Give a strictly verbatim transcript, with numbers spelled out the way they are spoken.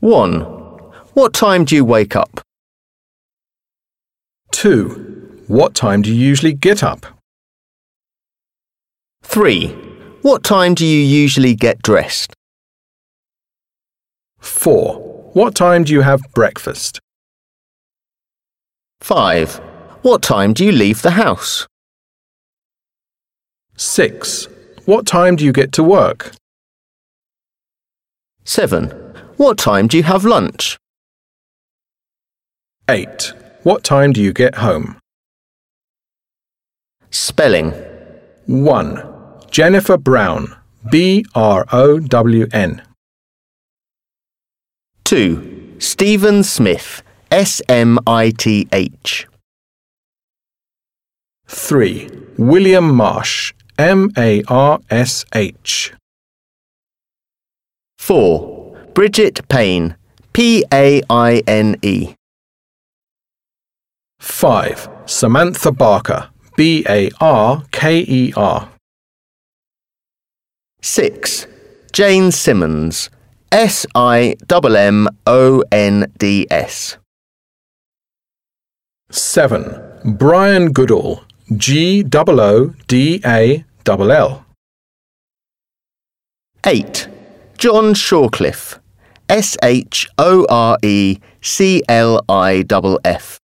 one. What time do you wake up? two. What time do you usually get up? three. What time do you usually get dressed? four. What time do you have breakfast? five. What time do you leave the house? six. What time do you get to work? seven. What time do you have lunch? eight. What time do you get home? Spelling. one. Jennifer Brown, B R O W N. two. Stephen Smith, S M I T H. three. William Marsh, M A R S H. four. Bridget Payne, P A I N E. five. Samantha Barker, B A R K E R. six. Jane Simmons, S I M M O N D S. seven. Brian Goodall, G O O D A L L. eight. John Shawcliffe, S H O R E C L I F F.